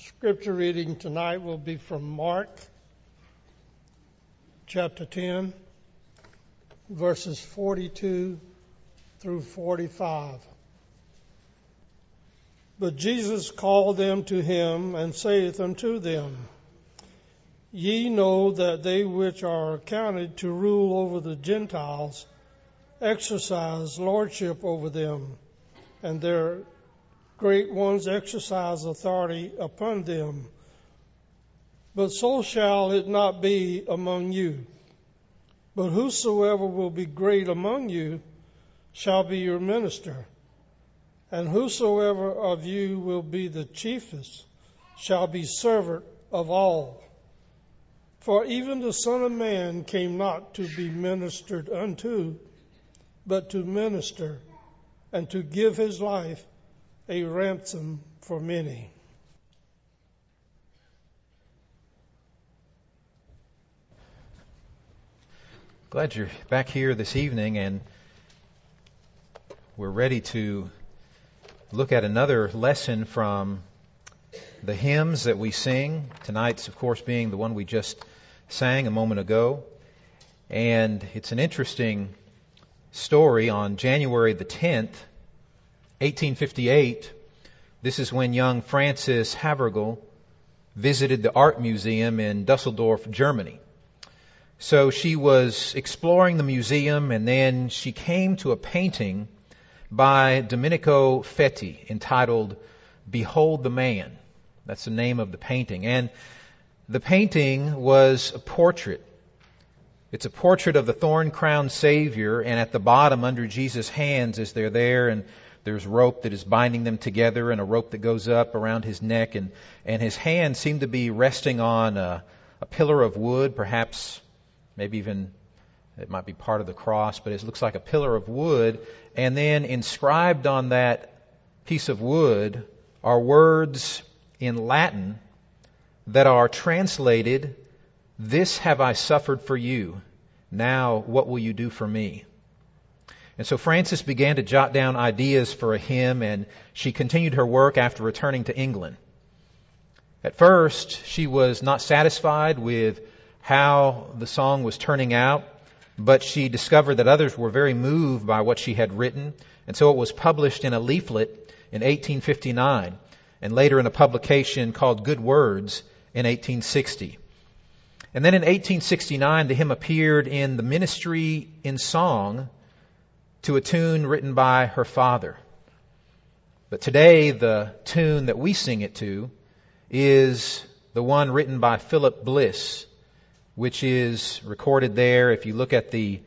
Scripture reading tonight will be from Mark chapter 10, verses 42 through 45. But Jesus called them to him and saith unto them, Ye know that they which are accounted to rule over the Gentiles exercise lordship over them, and their great ones exercise authority upon them. But so shall it not be among you. But whosoever will be great among you shall be your minister. And whosoever of you will be the chiefest shall be servant of all. For even the Son of Man came not to be ministered unto, but to minister, and to give his life a ransom for many. Glad you're back here this evening, and we're ready to look at another lesson from the hymns that we sing. Tonight's, of course, being the one we just sang a moment ago. And it's an interesting story. On January the 10th, 1858, this is when young Frances Havergal visited the art museum in Dusseldorf, Germany. So she was exploring the museum, and then she came to a painting by Domenico Fetti entitled Behold the Man. That's the name of the painting. And the painting was a portrait. It's a portrait of the thorn-crowned Savior, and at the bottom, under Jesus' hands, as they're there, and there's rope that is binding them together, and a rope that goes up around his neck, and his hands seem to be resting on a pillar of wood, perhaps, maybe even it might be part of the cross, but it looks like a pillar of wood. And then inscribed on that piece of wood are words in Latin that are translated, This have I suffered for you. Now what will you do for me? And so Frances began to jot down ideas for a hymn, and she continued her work after returning to England. At first, she was not satisfied with how the song was turning out, but she discovered that others were very moved by what she had written, and so it was published in a leaflet in 1859, and later in a publication called Good Words in 1860. And then in 1869, the hymn appeared in the Ministry in Song to a tune written by her father. But today, the tune that we sing it to is the one written by Philip Bliss, which is recorded there. If you look at the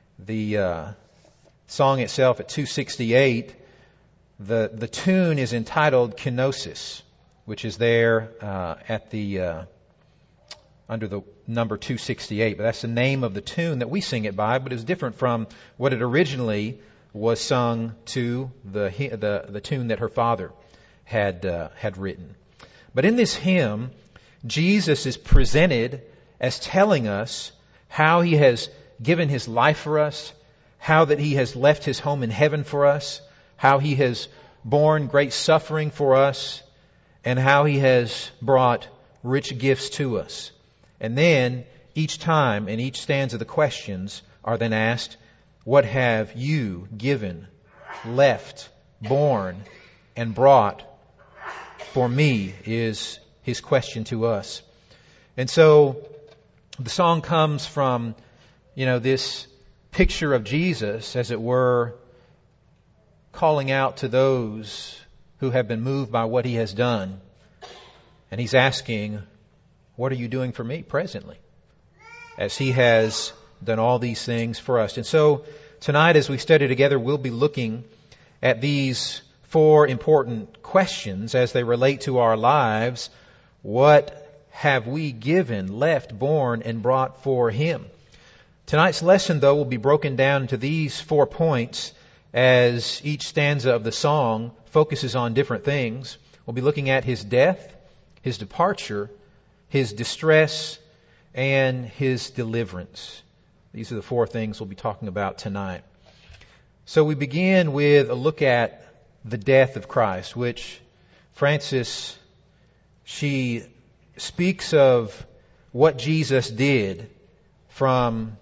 song itself at 268, the tune is entitled Kenosis, which is there at the under the number 268. But that's the name of the tune that we sing it by, but it's different from what it originally was sung to, the tune that her father had written. But in this hymn, Jesus is presented as telling us how he has given his life for us, how that he has left his home in heaven for us, how he has borne great suffering for us, and how he has brought rich gifts to us. And then each time in each stanza the questions are then asked, what have you given, left, borne, and brought for me, is his question to us. And so the song comes from, this picture of Jesus, as it were, calling out to those who have been moved by what he has done. And he's asking, what are you doing for me presently? As he has done all these things for us. And so tonight, as we study together, we'll be looking at these 4 important questions as they relate to our lives. What have we given, left, borne, and brought for him? Tonight's lesson, though, will be broken down into these 4 points as each stanza of the song focuses on different things. We'll be looking at his death, his departure, his distress, and his deliverance. These are the 4 things we'll be talking about tonight. So we begin with a look at the death of Christ, which Frances she speaks of what Jesus did from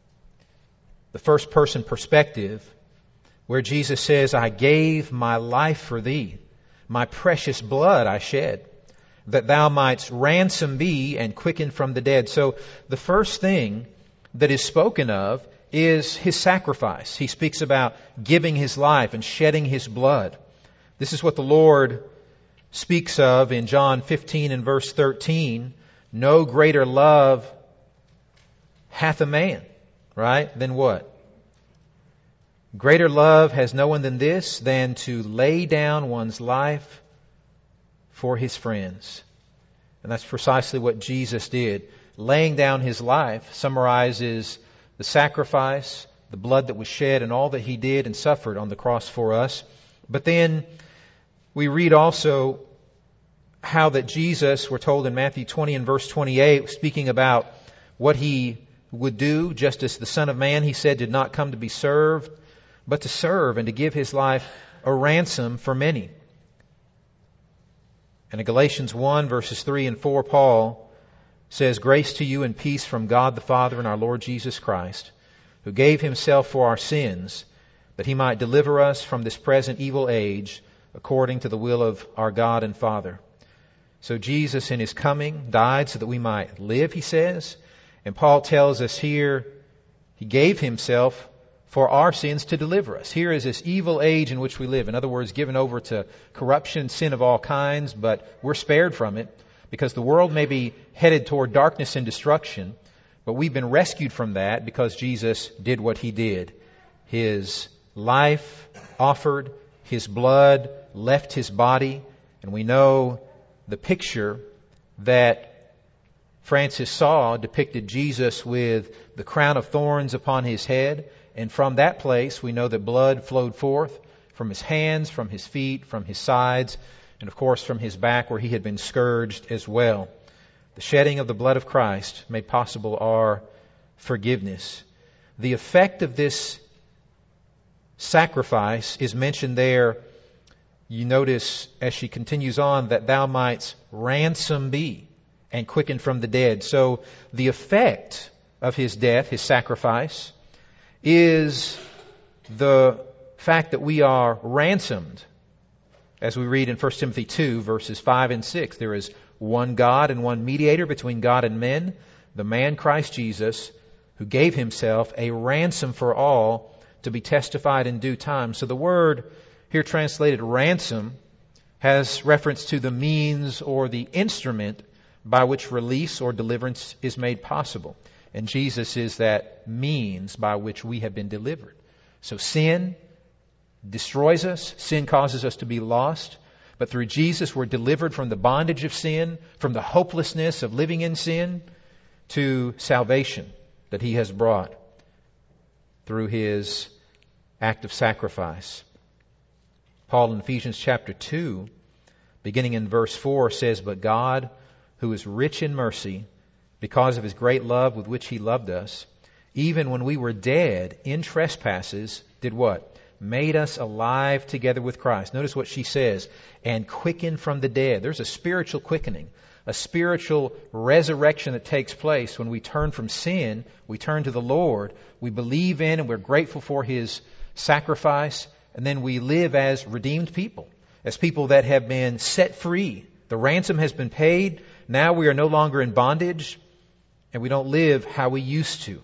the first person perspective, where Jesus says, I gave my life for thee, my precious blood I shed, that thou mightst ransom me and quicken from the dead. So the first thing that is spoken of is his sacrifice. He speaks about giving his life and shedding his blood. This is what the Lord speaks of in John 15 and verse 13. No greater love hath a man, right? Than what? Greater love has no one than this, than to lay down one's life for his friends. And that's precisely what Jesus did. Laying down his life summarizes the sacrifice, the blood that was shed, and all that he did and suffered on the cross for us. But then we read also how that Jesus, we're told in Matthew 20 and verse 28, speaking about what he would do, just as the Son of Man, he said, did not come to be served, but to serve and to give his life a ransom for many. And in Galatians 1 verses 3 and 4, Paul says, grace to you and peace from God the Father and our Lord Jesus Christ, who gave himself for our sins, that he might deliver us from this present evil age, according to the will of our God and Father. So Jesus in his coming died so that we might live, he says. And Paul tells us here, he gave himself for our sins to deliver us. Here is this evil age in which we live. In other words, given over to corruption, sin of all kinds, but we're spared from it because the world may be headed toward darkness and destruction, but we've been rescued from that because Jesus did what he did. His life offered, his blood left his body, and we know the picture that Francis saw depicted Jesus with the crown of thorns upon his head. And from that place, we know that blood flowed forth from his hands, from his feet, from his sides, and of course from his back where he had been scourged as well. The shedding of the blood of Christ made possible our forgiveness. The effect of this sacrifice is mentioned there. You notice as she continues on that thou mightst ransom me and quicken from the dead. So the effect of his death, his sacrifice, is the fact that we are ransomed. As we read in 1 Timothy 2, verses 5 and 6, there is one God and one mediator between God and men, the man Christ Jesus, who gave himself a ransom for all to be testified in due time. So the word here translated ransom has reference to the means or the instrument by which release or deliverance is made possible. And Jesus is that means by which we have been delivered. So sin destroys us. Sin causes us to be lost. But through Jesus, we're delivered from the bondage of sin, from the hopelessness of living in sin, to salvation that he has brought through his act of sacrifice. Paul in Ephesians chapter 2, beginning in verse 4, says, but God, who is rich in mercy, because of his great love with which he loved us, even when we were dead in trespasses, did what? Made us alive together with Christ. Notice what she says, and quickened from the dead. There's a spiritual quickening, a spiritual resurrection that takes place when we turn from sin, we turn to the Lord, we believe in and we're grateful for his sacrifice, and then we live as redeemed people, as people that have been set free. The ransom has been paid. Now we are no longer in bondage, and we don't live how we used to.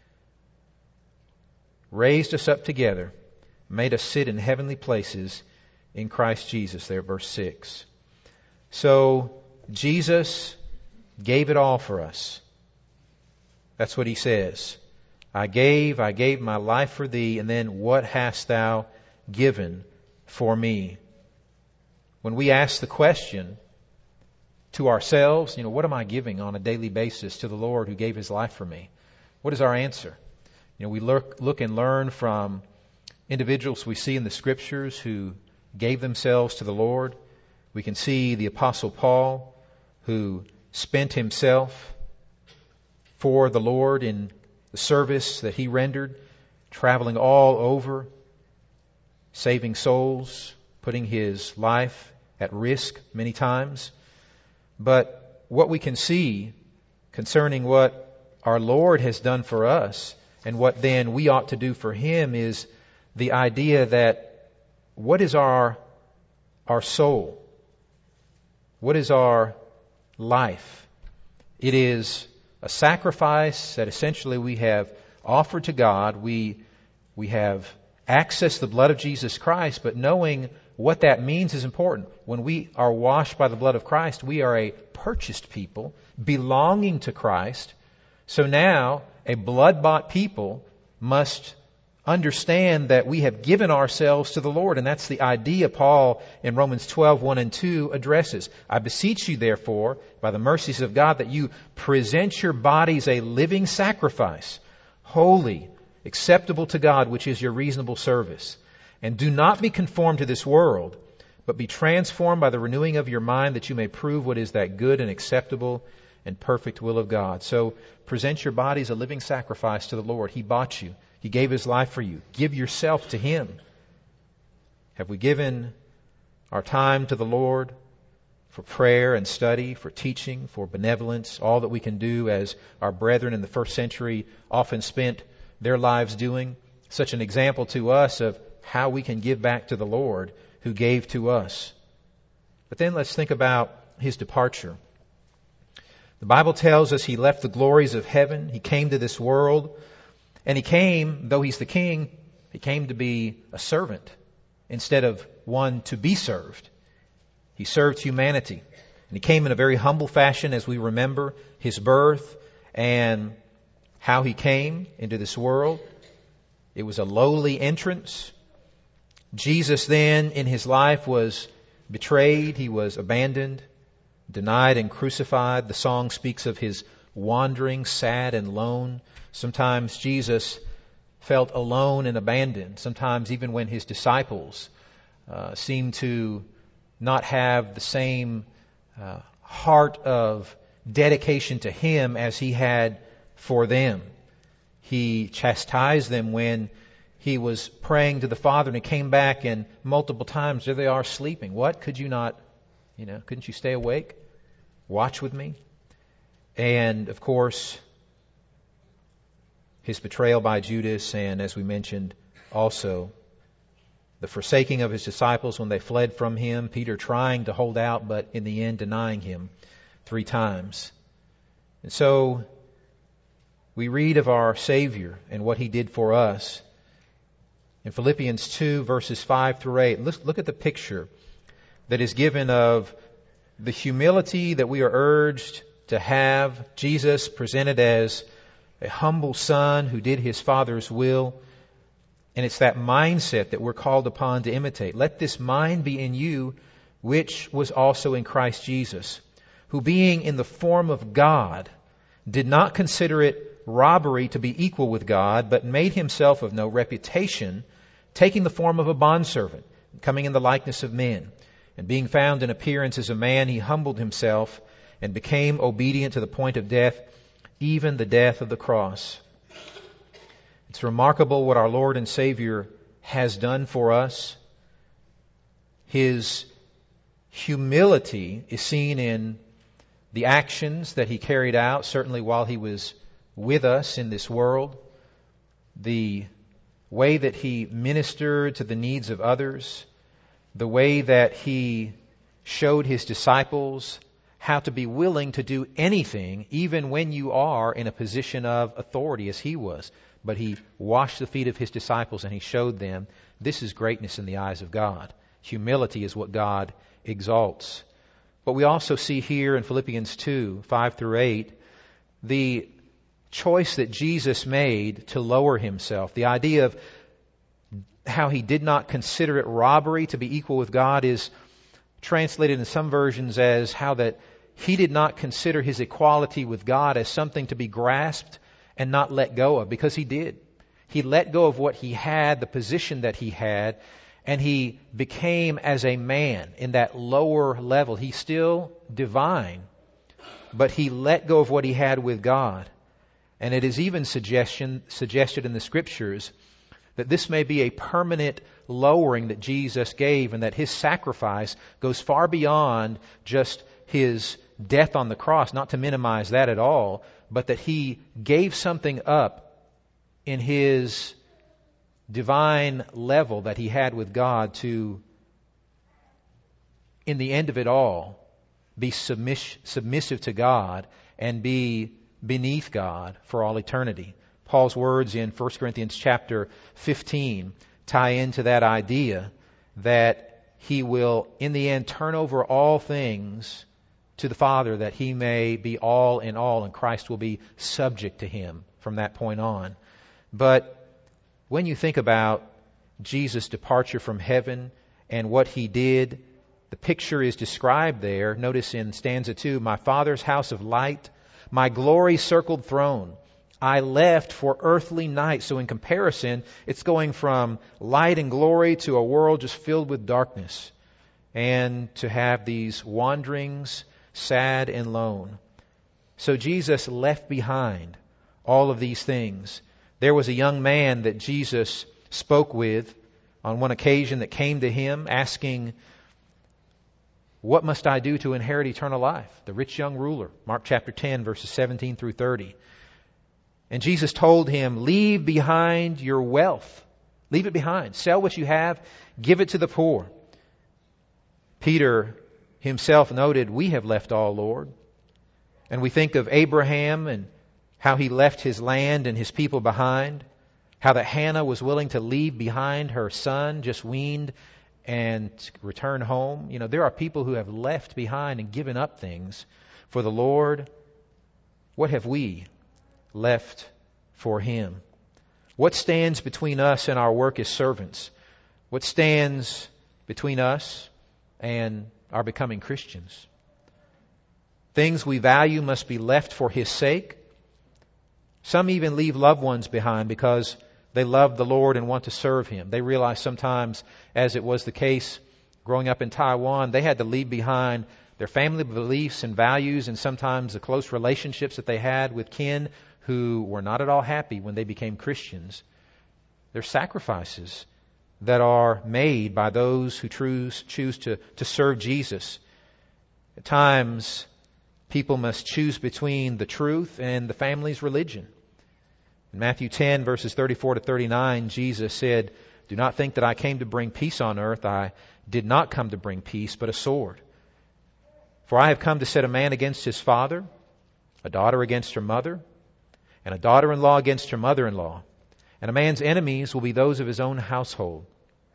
Raised us up together, made us sit in heavenly places in Christ Jesus, there, verse 6. So Jesus gave it all for us. That's what he says. I gave my life for thee, and then what hast thou given for me? When we ask the question to ourselves, what am I giving on a daily basis to the Lord who gave his life for me? What is our answer? We look and learn from individuals we see in the scriptures who gave themselves to the Lord. We can see the Apostle Paul, who spent himself for the Lord in the service that he rendered, traveling all over, saving souls, putting his life at risk many times. But what we can see concerning what our Lord has done for us and what then we ought to do for Him is the idea that what is our soul? What is our life? It is a sacrifice that essentially we have offered to God. We have accessed the blood of Jesus Christ, but knowing what that means is important. When we are washed by the blood of Christ, we are a purchased people belonging to Christ. So now a blood-bought people must understand that we have given ourselves to the Lord. And that's the idea Paul in Romans 12:1 and 2 addresses. I beseech you, therefore, by the mercies of God, that you present your bodies a living sacrifice, holy, acceptable to God, which is your reasonable service. And do not be conformed to this world, but be transformed by the renewing of your mind, that you may prove what is that good and acceptable and perfect will of God. So present your bodies a living sacrifice to the Lord. He bought you. He gave His life for you. Give yourself to Him. Have we given our time to the Lord for prayer and study, for teaching, for benevolence, all that we can do as our brethren in the first century often spent their lives doing? Such an example to us of how we can give back to the Lord who gave to us. But then let's think about His departure. The Bible tells us He left the glories of heaven. He came to this world. And He came, though He's the King, He came to be a servant instead of one to be served. He served humanity. And He came in a very humble fashion as we remember His birth and how He came into this world. It was a lowly entrance. Jesus then in His life was betrayed. He was abandoned, denied and crucified. The song speaks of His wandering, sad and lone. Sometimes Jesus felt alone and abandoned. Sometimes even when His disciples seemed to not have the same heart of dedication to Him as He had for them. He chastised them when He was praying to the Father, and He came back and multiple times, there they are sleeping. What? Could you not, couldn't you stay awake? Watch with me? And of course, His betrayal by Judas, and as we mentioned, also the forsaking of His disciples when they fled from Him, Peter trying to hold out, but in the end denying Him 3 times. And so we read of our Savior and what He did for us. In Philippians 2, verses 5 through 8, look at the picture that is given of the humility that we are urged to have. Jesus presented as a humble son who did His Father's will. And it's that mindset that we're called upon to imitate. Let this mind be in you, which was also in Christ Jesus, who being in the form of God, did not consider it robbery to be equal with God, but made Himself of no reputation, taking the form of a bondservant, coming in the likeness of men. And being found in appearance as a man, He humbled Himself and became obedient to the point of death, even the death of the cross. It's remarkable what our Lord and Savior has done for us. His humility is seen in the actions that He carried out, certainly while He was with us in this world. The way that He ministered to the needs of others. The way that He showed His disciples how to be willing to do anything, even when you are in a position of authority as He was. But He washed the feet of His disciples and He showed them this is greatness in the eyes of God. Humility is what God exalts. But we also see here in Philippians 2, 5 through 8, the choice that Jesus made to lower Himself. The idea of how He did not consider it robbery to be equal with God is translated in some versions as how that He did not consider His equality with God as something to be grasped and not let go of, because He did. He let go of what He had, the position that He had, and He became as a man in that lower level. He's still divine, but He let go of what He had with God. And it is even suggested in the Scriptures that this may be a permanent lowering that Jesus gave, and that His sacrifice goes far beyond just his death on the cross, not to minimize that at all, but that he gave something up in his divine level that he had with God to, in the end of it all, be submissive to God and be beneath God for all eternity. Paul's words in 1 Corinthians chapter 15 tie into that idea that he will, in the end, turn over all things to the Father, that he may be all in all, and Christ will be subject to him from that point on. But when you think about Jesus' departure from heaven and what he did, the picture is described there. Notice in stanza 2, my Father's house of light, my glory-circled throne, I left for earthly night. So in comparison, it's going from light and glory to a world just filled with darkness, and to have these wanderings, sad and lone. So Jesus left behind all of these things. There was a young man that Jesus spoke with on one occasion that came to him asking, what must I do to inherit eternal life? The rich young ruler, Mark chapter 10, verses 17 through 30. And Jesus told him, leave behind your wealth. Leave it behind. Sell what you have. Give it to the poor. Peter himself noted, we have left all, Lord. And we think of Abraham and how he left his land and his people behind. How that Hannah was willing to leave behind her son, just weaned, and return home. You know, there are people who have left behind and given up things for the Lord. What have we left for him? What stands between us and our work as servants? What stands between us and our becoming Christians? Things we value must be left for his sake. Some even leave loved ones behind because they love the Lord and want to serve him. They realize sometimes, as it was the case growing up in Taiwan, they had to leave behind their family beliefs and values, and sometimes the close relationships that they had with kin who were not at all happy when they became Christians. There's sacrifices that are made by those who choose to serve Jesus. At times, people must choose between the truth and the family's religion. In Matthew 10, verses 34 to 39, Jesus said, do not think that I came to bring peace on earth. I did not come to bring peace, but a sword. For I have come to set a man against his father, a daughter against her mother, and a daughter-in-law against her mother-in-law. And a man's enemies will be those of his own household.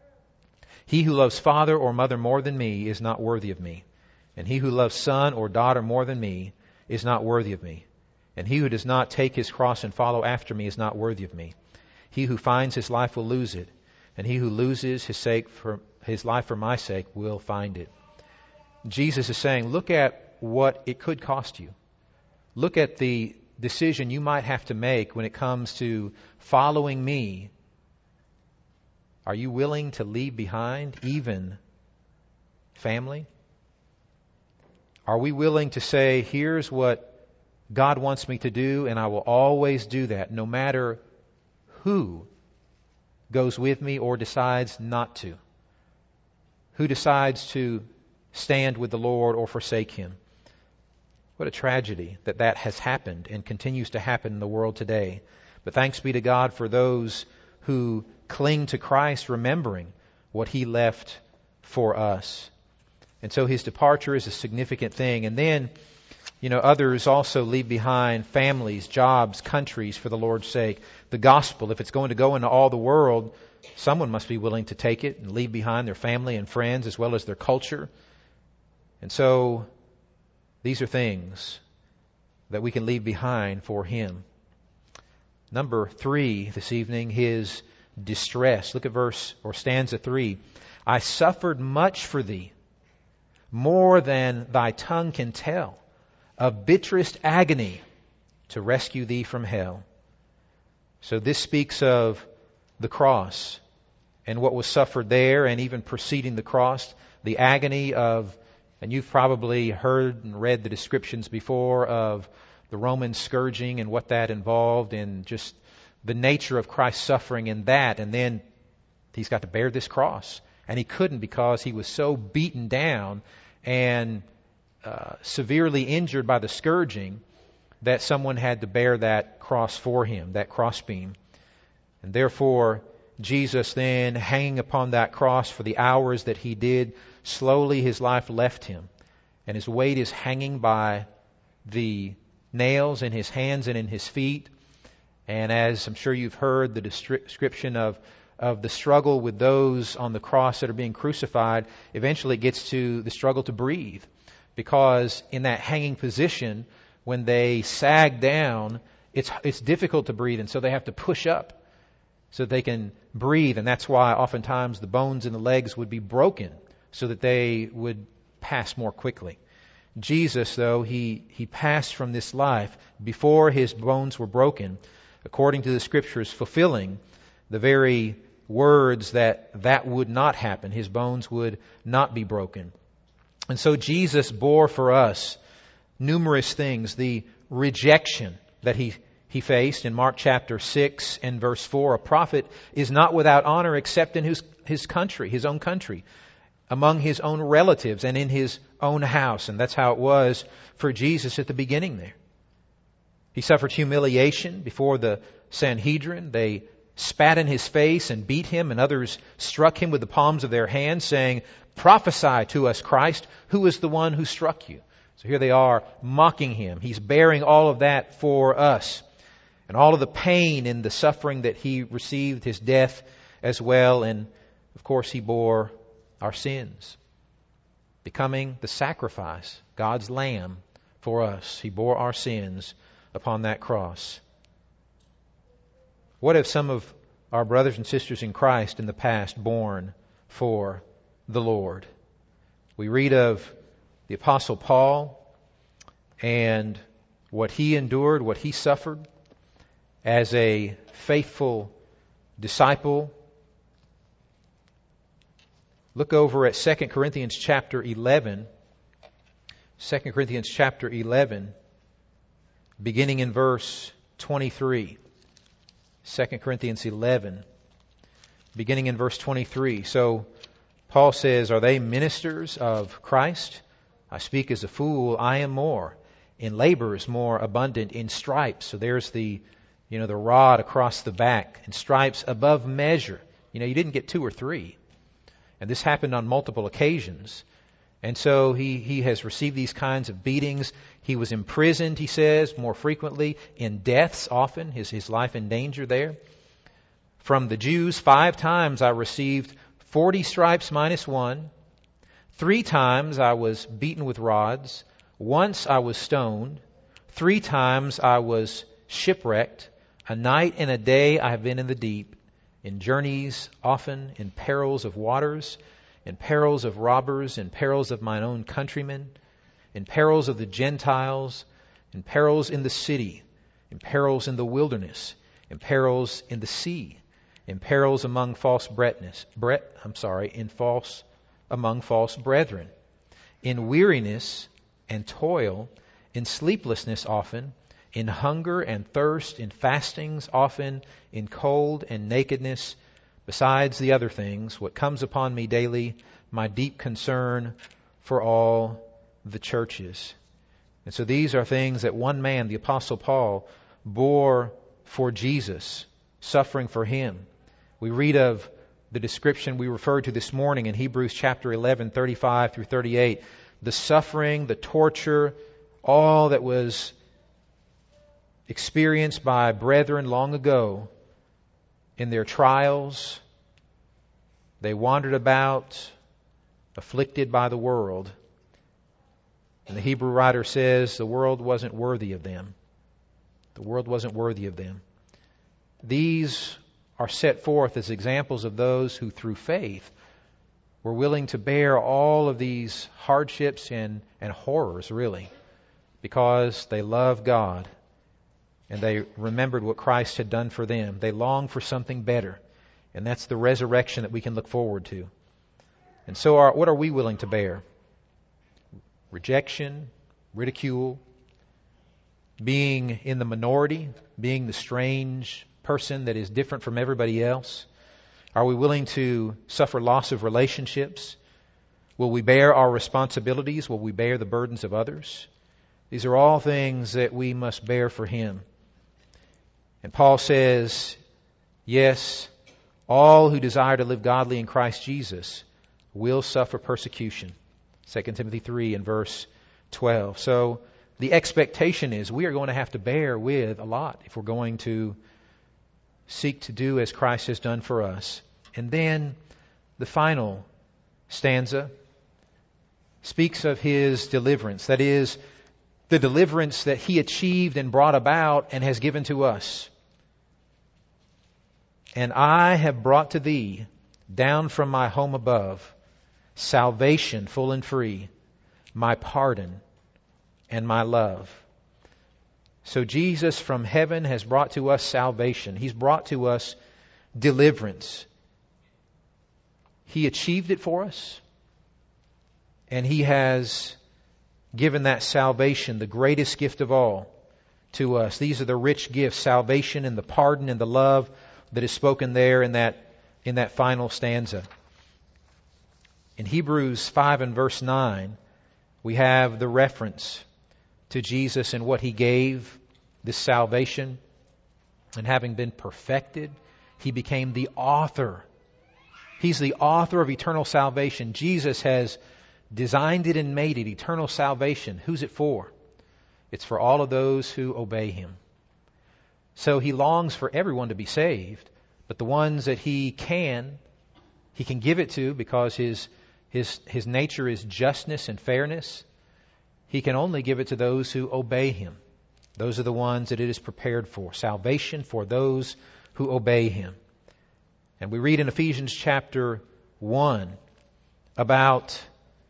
He who loves father or mother more than me is not worthy of me. And he who loves son or daughter more than me is not worthy of me. And he who does not take his cross and follow after me is not worthy of me. He who finds his life will lose it. And he who loses his life for my sake will find it. Jesus is saying, look at what it could cost you. Look at the decision you might have to make when it comes to following me. Are you willing to leave behind even family? Are we willing to say, here's what God wants me to do, and I will always do that, no matter who goes with me or decides not to? Who decides to stand with the Lord or forsake him? What a tragedy that has happened and continues to happen in the world today. But thanks be to God for those who cling to Christ, remembering what he left for us. And so his departure is a significant thing. And then, others also leave behind families, jobs, countries for the Lord's sake. The gospel, if it's going to go into all the world, someone must be willing to take it and leave behind their family and friends as well as their culture. And so these are things that we can leave behind for him. Number 3 this evening, his distress. Look at stanza 3. I suffered much for thee, more than thy tongue can tell, of bitterest agony to rescue thee from hell. So this speaks of the cross and what was suffered there, and even preceding the cross, the agony of, and you've probably heard and read the descriptions before of the Roman scourging and what that involved, and just the nature of Christ's suffering in that. And then he's got to bear this cross. And he couldn't because he was so beaten down and severely injured by the scourging that someone had to bear that cross for him, that crossbeam. And therefore, Jesus then, hanging upon that cross for the hours that he did, slowly his life left him. And his weight is hanging by the nails in his hands and in his feet. And as I'm sure you've heard the description of the struggle with those on the cross that are being crucified, eventually it gets to the struggle to breathe. Because in that hanging position, when they sag down, it's difficult to breathe, and so they have to push up so that they can breathe. And that's why oftentimes the bones in the legs would be broken so that they would pass more quickly. Jesus, though, he passed from this life before his bones were broken, according to the Scriptures, fulfilling the very words that would not happen. His bones would not be broken. And so Jesus bore for us numerous things. The rejection that he faced in Mark chapter 6 and verse 4. A prophet is not without honor except in his country, his own country, among his own relatives and in his own house. And that's how it was for Jesus at the beginning there. He suffered humiliation before the Sanhedrin. They spat in his face and beat him, and others struck him with the palms of their hands, saying, "Prophesy to us, Christ, who is the one who struck you?" So here they are mocking him. He's bearing all of that for us. And all of the pain and the suffering that he received, his death as well. And of course he bore our sins, becoming the sacrifice, God's lamb for us. He bore our sins upon that cross. What have some of our brothers and sisters in Christ in the past borne for the Lord? We read of the Apostle Paul and what he endured, what he suffered as a faithful disciple. Look over at 2 Corinthians chapter 11. 2 Corinthians chapter 11, beginning in verse 23. 2 Corinthians 11, beginning in verse 23. So Paul says, "Are they ministers of Christ? I speak as a fool. I am more. In labors more abundant. In stripes." So there's the rod across the back. In stripes above measure. You didn't get 2 or 3. And this happened on multiple occasions. And so he has received these kinds of beatings. He was imprisoned, he says, more frequently, in deaths often, his life in danger there. From the Jews, 5 times I received 40 stripes minus 1. 3 times I was beaten with rods. Once I was stoned. 3 times I was shipwrecked. A night and a day I have been in the deep, in journeys often, in perils of waters, in perils of robbers, in perils of mine own countrymen, in perils of the Gentiles, in perils in the city, in perils in the wilderness, in perils in the sea, in perils among among false brethren, in weariness and toil, in sleeplessness often, in hunger and thirst, in fastings often, in cold and nakedness, besides the other things, what comes upon me daily, my deep concern for all the churches. And so these are things that one man, the Apostle Paul, bore for Jesus, suffering for him. We read of the description we referred to this morning in Hebrews chapter 11, 35 through 38. The suffering, the torture, all that was experienced by brethren long ago in their trials. They wandered about, afflicted by the world. And the Hebrew writer says the world wasn't worthy of them. The world wasn't worthy of them. These are set forth as examples of those who through faith were willing to bear all of these hardships and horrors, really, because they love God and they remembered what Christ had done for them. They longed for something better, and that's the resurrection that we can look forward to. And so what are we willing to bear? Rejection, ridicule, being in the minority, being the strange person that is different from everybody else? Are we willing to suffer loss of relationships? Will we bear our responsibilities? Will we bear the burdens of others? These are all things that we must bear for Him. And Paul says, yes, all who desire to live godly in Christ Jesus will suffer persecution. 2 Timothy 3 and verse 12. So the expectation is we are going to have to bear with a lot if we're going to seek to do as Christ has done for us. And then the final stanza speaks of His deliverance. That is, the deliverance that He achieved and brought about and has given to us. And I have brought to thee, down from my home above, salvation full and free, my pardon and my love. So Jesus from heaven has brought to us salvation. He's brought to us deliverance. He achieved it for us. And He has given that salvation, the greatest gift of all, to us. These are the rich gifts, salvation and the pardon and the love that is spoken there in that final stanza. In Hebrews 5 and verse 9, we have the reference to Jesus and what He gave, this salvation. And having been perfected, He became the author. He's the author of eternal salvation. Jesus has designed it and made it, eternal salvation. Who's it for? It's for all of those who obey Him. So He longs for everyone to be saved, but the ones that He can give it to because His nature is justness and fairness. He can only give it to those who obey Him. Those are the ones that it is prepared for. Salvation for those who obey Him. And we read in Ephesians chapter 1 about,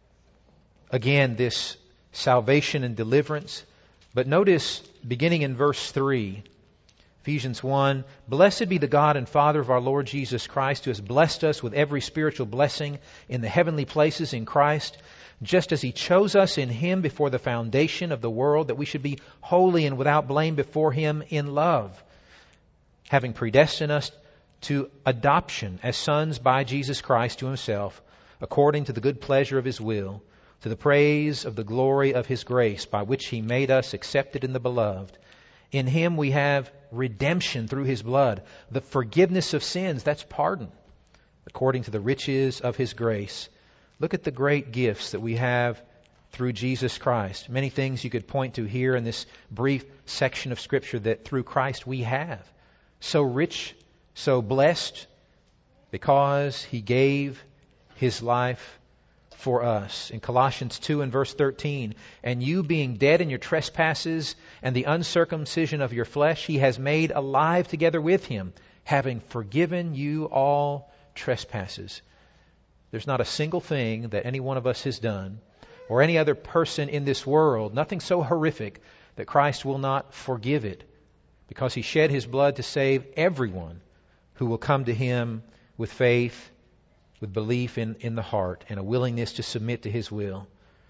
again, this salvation and deliverance. But notice, beginning in verse 3, Ephesians 1, blessed be the God and Father of our Lord Jesus Christ, who has blessed us with every spiritual blessing in the heavenly places in Christ, just as He chose us in Him before the foundation of the world, that we should be holy and without blame before Him in love, having predestined us to adoption as sons by Jesus Christ to Himself, according to the good pleasure of His will, to the praise of the glory of His grace, by which He made us accepted in the Beloved. In Him we have redemption through His blood, the forgiveness of sins, that's pardon, according to the riches of His grace. Look at the great gifts that we have through Jesus Christ. Many things you could point to here in this brief section of Scripture that through Christ we have. So rich, so blessed, because He gave His life for us. In Colossians 2 and verse 13, and you being dead in your trespasses and the uncircumcision of your flesh, He has made alive together with Him, having forgiven you all trespasses. There's not a single thing that any one of us has done, or any other person in this world, nothing so horrific that Christ will not forgive it, because He shed His blood to save everyone who will come to Him with faith, with belief in the heart, and a willingness to submit to His will.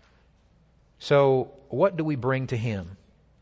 So, what do we bring to Him?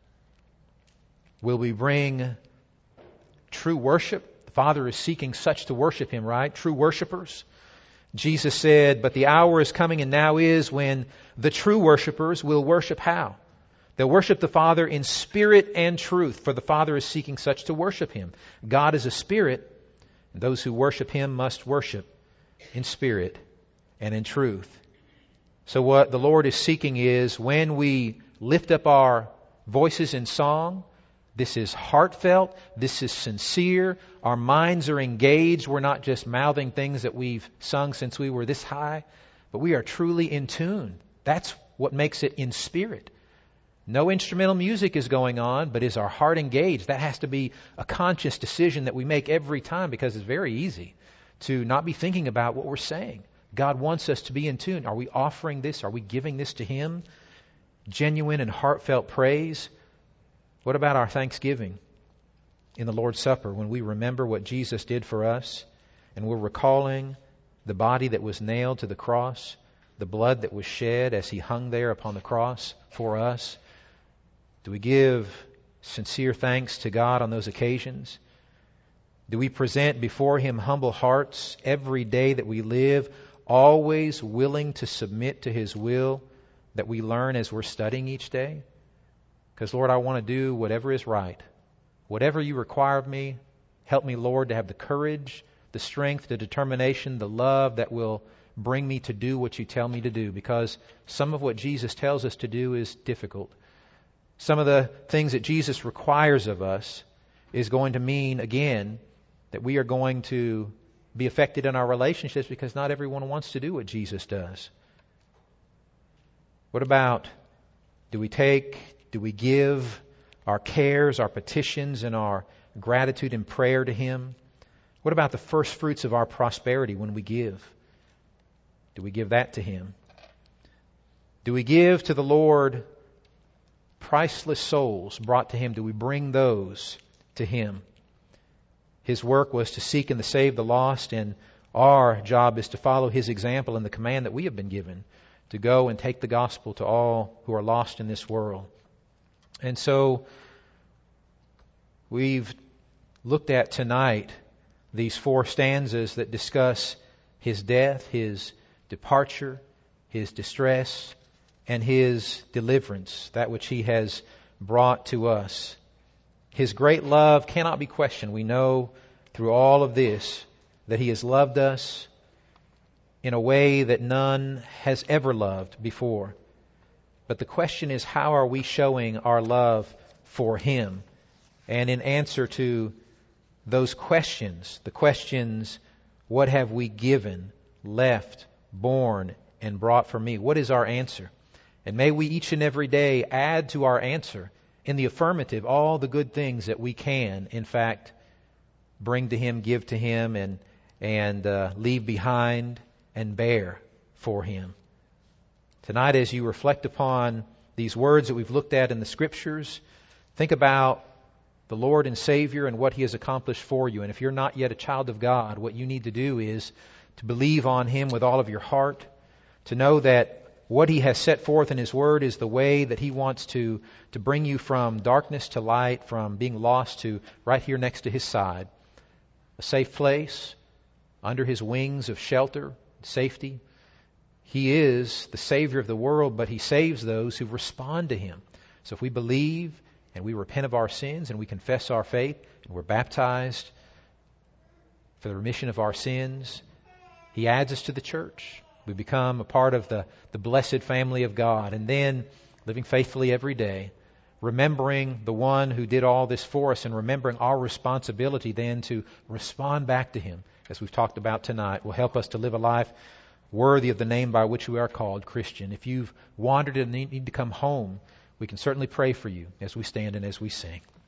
Will we bring true worship? The Father is seeking such to worship Him, right? True worshipers. Jesus said, but the hour is coming and now is when the true worshipers will worship how? They'll worship the Father in spirit and truth, for the Father is seeking such to worship Him. God is a spirit, and those who worship Him must worship in spirit and in truth. So what the Lord is seeking is when we lift up our voices in song, this is heartfelt, this is sincere, our minds are engaged, we're not just mouthing things that we've sung since we were this high, but we are truly in tune. That's what makes it in spirit. No instrumental music is going on, but is our heart engaged? That has to be a conscious decision that we make every time, because it's very easy to not be thinking about what we're saying. God wants us to be in tune. Are we offering this? Are we giving this to Him? Genuine and heartfelt praise. What about our thanksgiving in the Lord's Supper when we remember what Jesus did for us and we're recalling the body that was nailed to the cross, the blood that was shed as He hung there upon the cross for us? Do we give sincere thanks to God on those occasions? Do we present before Him humble hearts every day that we live, always willing to submit to His will that we learn as we're studying each day? Because, Lord, I want to do whatever is right. Whatever you require of me, help me, Lord, to have the courage, the strength, the determination, the love that will bring me to do what you tell me to do. Because some of what Jesus tells us to do is difficult. Some of the things that Jesus requires of us is going to mean, again, that we are going to be affected in our relationships because not everyone wants to do what Jesus does. What about, do we give our cares, our petitions, and our gratitude and prayer to Him? What about the first fruits of our prosperity when we give? Do we give that to Him? Do we give to the Lord priceless souls brought to Him? Do we bring those to Him? His work was to seek and to save the lost, and our job is to follow His example and the command that we have been given to go and take the gospel to all who are lost in this world. And so we've looked at tonight these 4 stanzas that discuss His death, His departure, His distress, and His deliverance, that which He has brought to us. His great love cannot be questioned. We know through all of this that He has loved us in a way that none has ever loved before. But the question is, how are we showing our love for Him? And in answer to those questions, the questions, what have we given, left, borne, and brought for me? What is our answer? And may we each and every day add to our answer in the affirmative all the good things that we can, in fact, bring to Him, give to Him, and leave behind and bear for Him. Tonight, as you reflect upon these words that we've looked at in the Scriptures, think about the Lord and Savior and what He has accomplished for you. And if you're not yet a child of God, what you need to do is to believe on Him with all of your heart, to know that what He has set forth in His Word is the way that He wants to bring you from darkness to light, from being lost to right here next to His side. A safe place, under His wings of shelter, safety. He is the Savior of the world, but He saves those who respond to Him. So if we believe and we repent of our sins and we confess our faith and we're baptized for the remission of our sins, He adds us to the church. We become a part of the blessed family of God. And then living faithfully every day, remembering the one who did all this for us and remembering our responsibility then to respond back to Him, as we've talked about tonight, will help us to live a life worthy of the name by which we are called Christian. If you've wandered and need to come home, we can certainly pray for you as we stand and as we sing.